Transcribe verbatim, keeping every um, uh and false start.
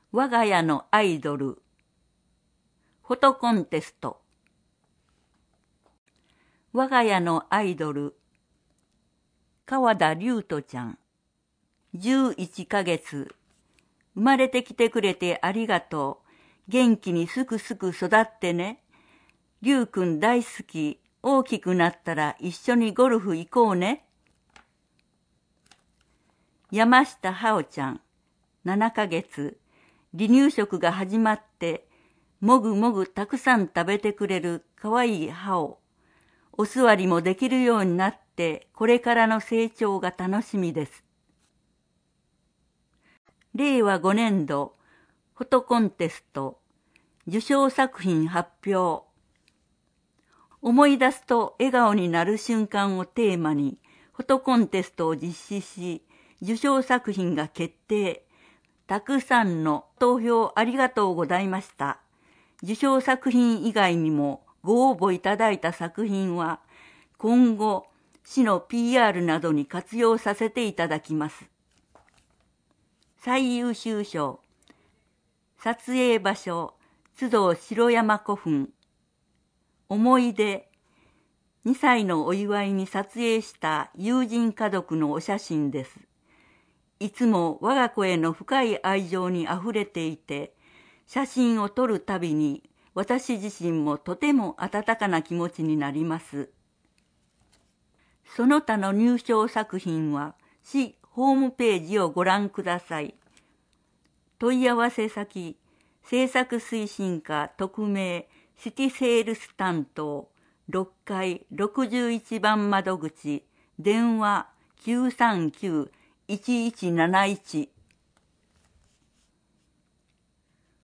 我が家のアイドルフォトコンテスト。我が家のアイドル川田龍斗ちゃん、じゅういっかげつ。生まれてきてくれてありがとう。元気にすくすく育ってね。龍くん大好き。大きくなったら一緒にゴルフ行こうね。山下はおちゃん、ななかげつ。離乳食が始まって、もぐもぐたくさん食べてくれるかわいいはお。お座りもできるようになって、これからの成長が楽しみです。れいわごねんどフォトコンテスト受賞作品発表。思い出すと笑顔になる瞬間をテーマにフォトコンテストを実施し、受賞作品が決定。たくさんの投票ありがとうございました。受賞作品以外にもご応募いただいた作品は今後市の ピーアール などに活用させていただきます。最優秀賞、撮影場所、津堂城山古墳。思い出、にさいのお祝いに撮影した友人家族のお写真です。いつも我が子への深い愛情にあふれていて、写真を撮るたびに私自身もとても温かな気持ちになります。その他の入賞作品は市ホームページをご覧ください。問い合わせ先、制作推進課特命シティセールス担当ろっかいろくじゅういちばん窓口、電話きゅうさんきゅういちいちなないち。